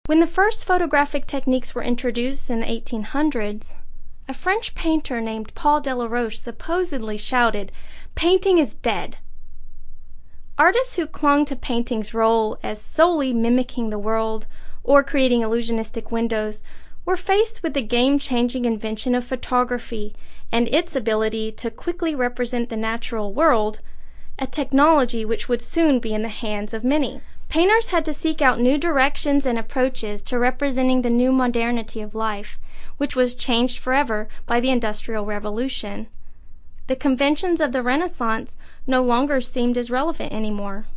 When the first photographic techniques were introduced in the 1800s, a French painter named Paul Delaroche supposedly shouted, "Painting is dead." Artists who clung to painting's role as solely mimicking the world or creating illusionistic windows were faced with the game-changing invention of photography and its ability to quickly represent the natural world, a technology which would soon be in the hands of many. Painters had to seek out new directions and approaches to representing the new modernity of life, which was changed forever by the Industrial Revolution. The conventions of the Renaissance no longer seemed as relevant anymore.